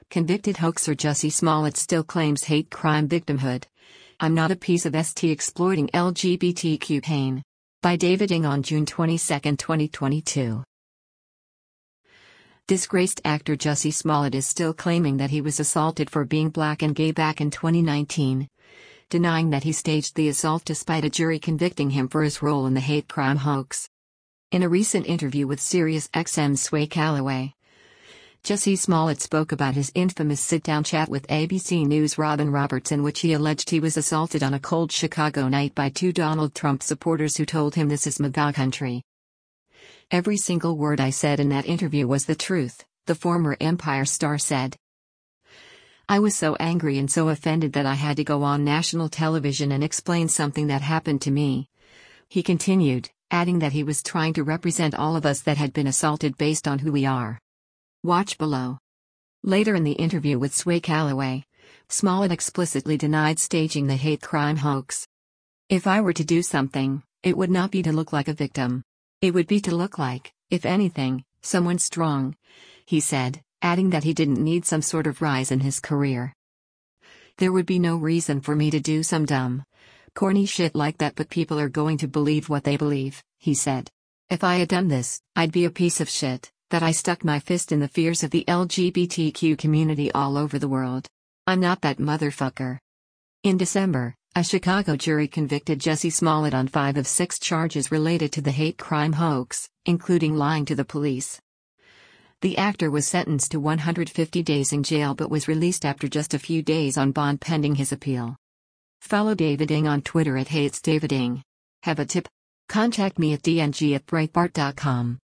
Convicted hoaxer Jussie Smollett still claims hate crime victimhood. I'm not a piece of ST exploiting LGBTQ pain. By David Ng on June 22, 2022. Disgraced actor Jussie Smollett is still claiming that he was assaulted for being black and gay back in 2019, denying that he staged the assault despite a jury convicting him for his role in the hate crime hoax. In a recent interview with SiriusXM's Sway Calloway, Jussie Smollett spoke about his infamous sit-down chat with ABC News' Robin Roberts, in which he alleged he was assaulted on a cold Chicago night by two Donald Trump supporters who told him this is MAGA country. Every single word I said in that interview was the truth, the former Empire star said. I was so angry and so offended that I had to go on national television and explain something that happened to me. He continued, adding that he was trying to represent all of us that had been assaulted based on who we are. Watch below. Later in the interview with Sway Calloway, Smollett explicitly denied staging the hate crime hoax. If I were to do something, it would not be to look like a victim. It would be to look like, if anything, someone strong, he said, adding that he didn't need some sort of rise in his career. There would be no reason for me to do some dumb, corny shit like that, but people are going to believe what they believe, he said. If I had done this, I'd be a piece of shit. That I stuck my fist in the fears of the LGBTQ community all over the world. I'm not that motherfucker. In December, a Chicago jury convicted Jussie Smollett on 5 of 6 charges related to the hate crime hoax, including lying to the police. The actor was sentenced to 150 days in jail but was released after just a few days on bond pending his appeal. Follow David Ng on Twitter @HatesDavidNg. Have a tip? Contact me at dng@breitbart.com.